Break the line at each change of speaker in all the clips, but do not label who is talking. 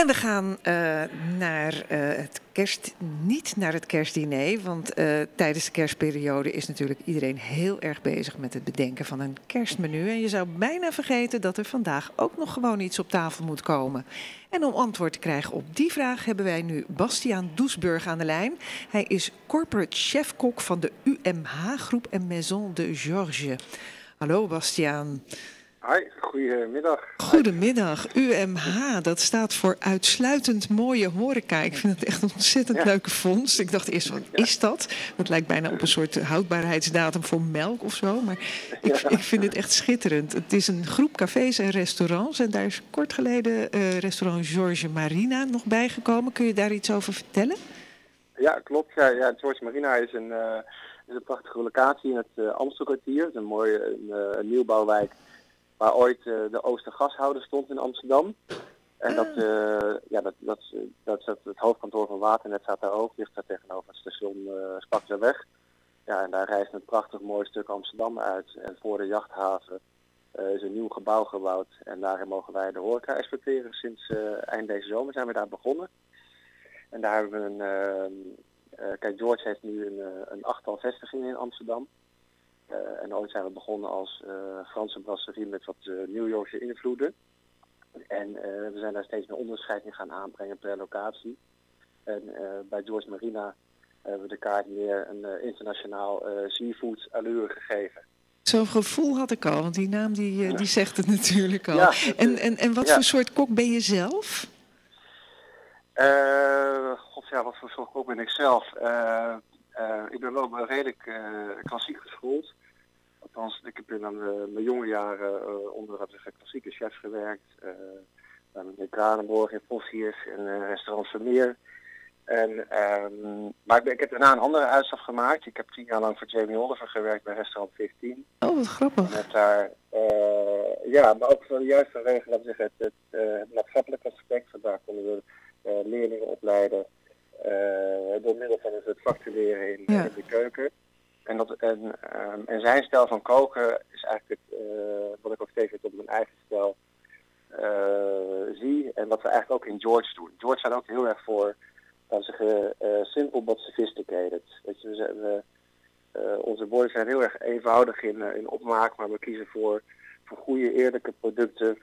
En we gaan naar niet naar het kerstdiner, want tijdens de kerstperiode is natuurlijk iedereen heel erg bezig met het bedenken van een kerstmenu. En je zou bijna vergeten dat er vandaag ook nog gewoon iets op tafel moet komen. En om antwoord te krijgen op die vraag hebben wij nu Bastiaan Doesburg aan de lijn. Hij is corporate chef-kok van de UMH-groep en Maison de Georges. Hallo Bastiaan.
Hoi, goedemiddag.
Goedemiddag. UMH, dat staat voor uitsluitend mooie horeca. Ik vind het echt een ontzettend leuke vondst. Ik dacht eerst, wat is dat? Dat lijkt bijna op een soort houdbaarheidsdatum voor melk of zo. Maar ik vind het echt schitterend. Het is een groep cafés en restaurants. En daar is kort geleden restaurant Georges Marina nog bijgekomen. Kun je daar iets over vertellen?
Ja, klopt. Ja, Georges Marina is een prachtige locatie in het Amstelkwartier. Het is een mooie nieuwbouwwijk waar ooit de Oostergashouder stond in Amsterdam. En dat is het hoofdkantoor van Waternet staat daar ook. Ligt daar tegenover het station Spakseweg. Ja, en daar reist een prachtig mooi stuk Amsterdam uit. En voor de jachthaven is een nieuw gebouw gebouwd. En daarin mogen wij de horeca exporteren. Sinds eind deze zomer zijn we daar begonnen. En daar hebben we kijk, George heeft nu een 8-tal vestigingen in Amsterdam. En ooit zijn we begonnen als Franse brasserie met wat New Yorkse invloeden. En we zijn daar steeds meer onderscheid in gaan aanbrengen per locatie. En bij Georges Marina hebben we de kaart meer een internationaal seafood allure gegeven.
Zo'n gevoel had ik al, want die naam die zegt het natuurlijk al.
Ja,
en wat voor soort kok ben je zelf?
Wat voor soort kok ben ik zelf? Ik ben wel redelijk klassiek geschoold. Althans, ik heb in mijn jonge jaren onder klassieke chefs gewerkt. Bij meneer Kranenborg in Fossiers en restaurant Vermeer. Maar ik heb daarna een andere uitstap gemaakt. Ik heb 10 jaar lang voor Jamie Oliver gewerkt bij restaurant 15.
Oh, wat grappig.
En heb daar, maar ook juist vanwege, laten we zeggen, het maatschappelijke aspect. Daar konden we leerlingen opleiden door middel van het vak te leren in de keuken. En zijn stijl van koken is eigenlijk wat ik ook steeds op mijn eigen stijl zie. En wat we eigenlijk ook in George doen. George staat ook heel erg voor, laten we zeggen, simple but sophisticated. Weet je, onze boys zijn heel erg eenvoudig in opmaak, maar we kiezen voor goede, eerlijke producten.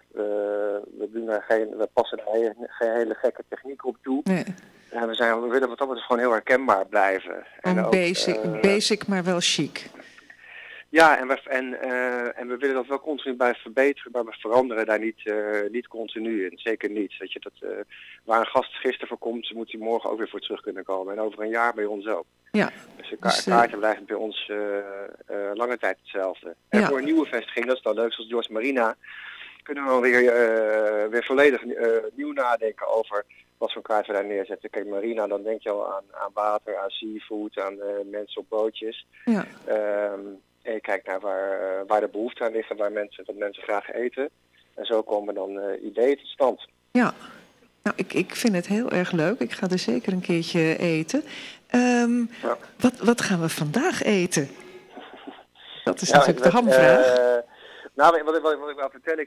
We passen daar geen hele gekke techniek op toe. Nee. En we willen wat dat betreft gewoon heel herkenbaar blijven.
Basic, maar wel chic.
Ja, en we willen dat wel continu blijven verbeteren, maar we veranderen daar niet continu in. Zeker niet. Dat je waar een gast gisteren voor komt, moet hij morgen ook weer voor terug kunnen komen. En over een jaar bij ons ook. Ja. Dus de kaarten blijven bij ons lange tijd hetzelfde. En voor een nieuwe vestiging, dat is dan leuk, zoals Georges Marina, kunnen we weer volledig nieuw nadenken over wat voor kaart we daar neerzetten. Kijk, Marina, dan denk je al aan water, aan seafood, aan mensen op bootjes. Ja. En je kijkt naar waar de behoefte aan ligt en wat mensen graag eten. En zo komen dan ideeën tot stand.
Ja, nou ik vind het heel erg leuk. Ik ga er zeker een keertje eten. Wat gaan we vandaag eten? Dat is natuurlijk de hamvraag.
Wat ik wil vertellen,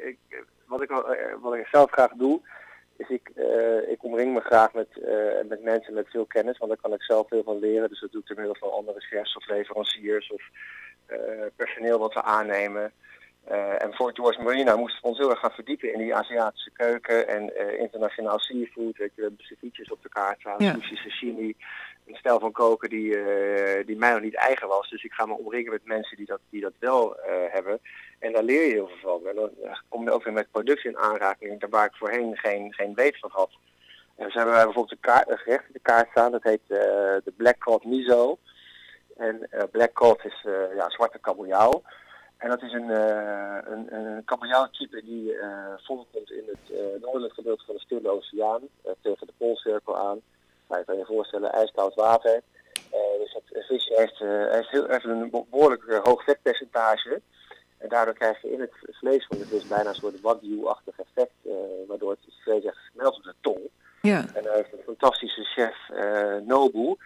wat ik zelf graag doe, is ik omring me graag met mensen met veel kennis, want daar kan ik zelf veel van leren. Dus dat doe ik door middel van andere chefs of leveranciers of personeel wat we aannemen. En voor Georges Marina moesten we ons heel erg gaan verdiepen in die Aziatische keuken en internationaal seafood. We hebben ceviches op de kaart staan, sushi, sashimi. Een stijl van koken die mij nog niet eigen was. Dus ik ga me omringen met mensen die dat wel hebben. En daar leer je heel veel van. En dan kom je ook weer met producten in aanraking, waar ik voorheen geen weet van had. En zo hebben wij bijvoorbeeld een gerecht op de kaart staan. Dat heet de Black Cod Miso. En Black Cod is zwarte kabeljauw. En dat is een kabeljauwtype die voorkomt in het noordelijk gedeelte van de Stille Oceaan. Tegen de Poolcirkel aan. Nou, je kan je voorstellen, ijskoud water. Dus het visje heeft een behoorlijk hoog vetpercentage. En daardoor krijg je in het vlees van de vis bijna een soort wagyu-achtig effect. Waardoor het vlees echt smelt op de tong. Ja. En daar heeft een fantastische chef, Nobu,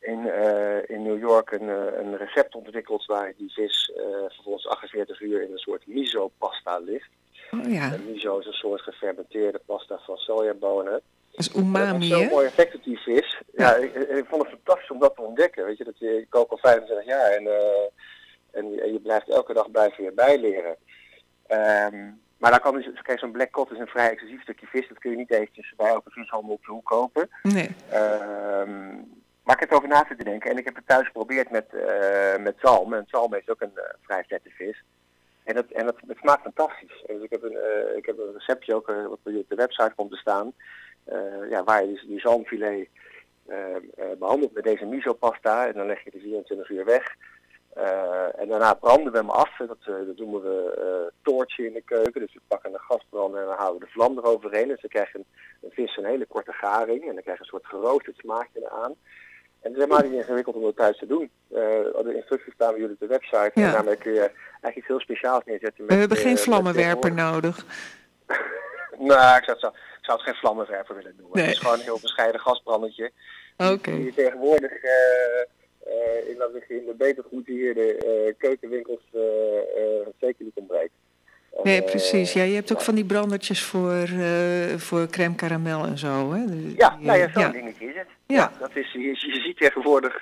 in New York een recept ontwikkeld waar die vis vervolgens 48 uur in een soort miso-pasta ligt.
Oh ja,
En miso is een soort gefermenteerde pasta van sojabonen.
dat is
En dat heeft
umami,
zo'n
hè?
mooi effect op die vis. Ja, ik vond het fantastisch om dat te ontdekken. Weet je, ik kook al 25 jaar en je blijft elke dag weer bijleren. Maar dan kan dus, kijk, zo'n black cod is een vrij exclusief stukje vis. Dat kun je niet eventjes bij elke vishandel op de hoek kopen.
Nee.
Maar ik heb erover na te denken en ik heb het thuis geprobeerd met zalm. En zalm is ook een vrij vette vis. En het smaakt fantastisch. Dus ik heb een receptje ook wat op de website komt te staan. Waar je dus die zalmfilet behandelt met deze miso pasta. En dan leg je de 24 uur weg. En daarna branden we hem af. Dat noemen we toortje in de keuken. Dus we pakken een gasbrander en dan houden we de vlam eroverheen. Dus dan krijg je een vis een hele korte garing. En dan krijg je een soort geroosterd smaakje eraan. En het is helemaal niet ingewikkeld om dat thuis te doen. De instructies staan bij jullie op de website.
Ja.
En daarmee kun je eigenlijk iets heel speciaals neerzetten.
We hebben geen vlammenwerper nodig.
Nou, ik zou het geen vlammenwerper willen noemen.
Nee.
Het is gewoon een heel bescheiden gasbrandetje.
Oké.
Die je tegenwoordig in de beter goedgeheerde keukenwinkels zeker niet ontbreekt.
Nee, precies. Ja, je hebt ook van die brandertjes voor crème karamel en zo, hè?
Zo'n dingetje is het.
Ja.
Ja, dat is, je ziet tegenwoordig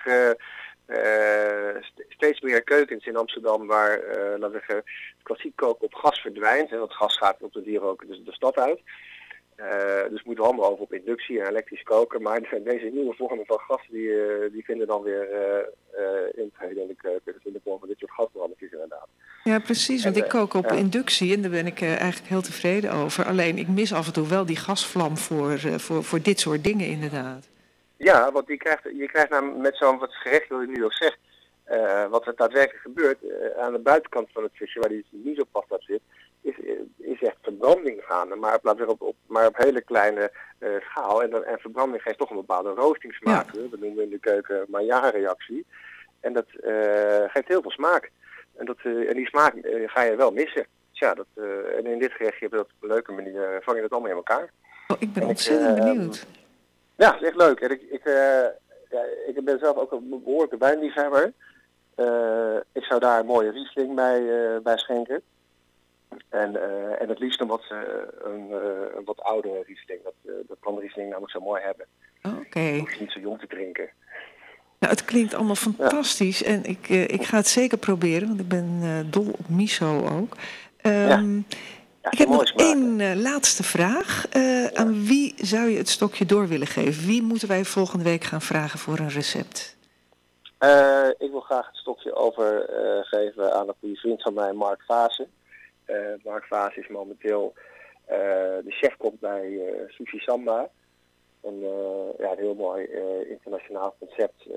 steeds meer keukens in Amsterdam waar, laten we zeggen, klassiek koken op gas verdwijnt. Hè, want gas gaat op de dier ook de stad uit. Dus moeten we allemaal over op inductie en elektrisch koken. Maar deze nieuwe vormen van gas die vinden dan weer intrede in de keuken. Dus in de vorm van dit soort gasbrandetjes inderdaad.
Ja, precies. Want ik kook op inductie en daar ben ik eigenlijk heel tevreden over. Alleen ik mis af en toe wel die gasvlam voor dit soort dingen inderdaad.
Ja, want je krijgt namelijk met zo'n wat gerecht, wil je nu ook zegt, wat er daadwerkelijk gebeurt, aan de buitenkant van het visje, waar die misopasta zit, is echt verbranding gaande, maar op hele kleine schaal. En verbranding geeft toch een bepaalde roostingsmaak. Ja. Dat noemen we in de keuken Maillard-reactie. En dat geeft heel veel smaak. En die smaak ga je wel missen. Tja, en in dit gerechtje heb je dat op een leuke manier, vang je dat allemaal in elkaar.
Oh, ik ben ontzettend benieuwd.
Ja, het is echt leuk. En ik ben zelf ook een behoorlijke wijnliefhebber. Ik zou daar een mooie Riesling bij schenken. En het liefst een wat oudere Riesling. Dat kan de Riesling namelijk zo mooi hebben.
Oké.
Je hoeft niet zo jong te drinken.
Nou, het klinkt allemaal fantastisch. Ja. En ik ga het zeker proberen, want ik ben dol op miso ook. Ik heb nog één laatste vraag. Aan wie zou je het stokje door willen geven? Wie moeten wij volgende week gaan vragen voor een recept?
Ik wil graag het stokje overgeven aan een goede vriend van mij, Mark Vaassen. Mark Vaassen is momenteel de chefkok bij Sushi Samba. Een heel mooi internationaal concept.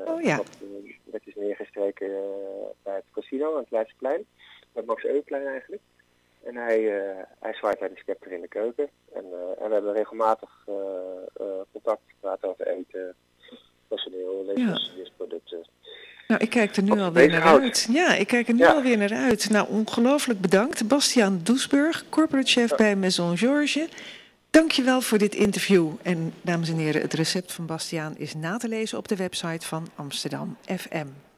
Dat is neergestreken bij het casino aan het Leidseplein. Bij Max Euweplein eigenlijk. En hij zwaait bij de scepter in de keuken. En we hebben regelmatig contact, praten over eten, personeel, leveranciersproducten.
Nou, ik kijk er nu alweer naar uit. Ja, ik kijk er nu alweer naar uit. Nou, ongelooflijk bedankt. Bastiaan Doesburg, corporate chef bij Maison Georges. Dankjewel voor dit interview. En dames en heren, het recept van Bastiaan is na te lezen op de website van Amsterdam FM.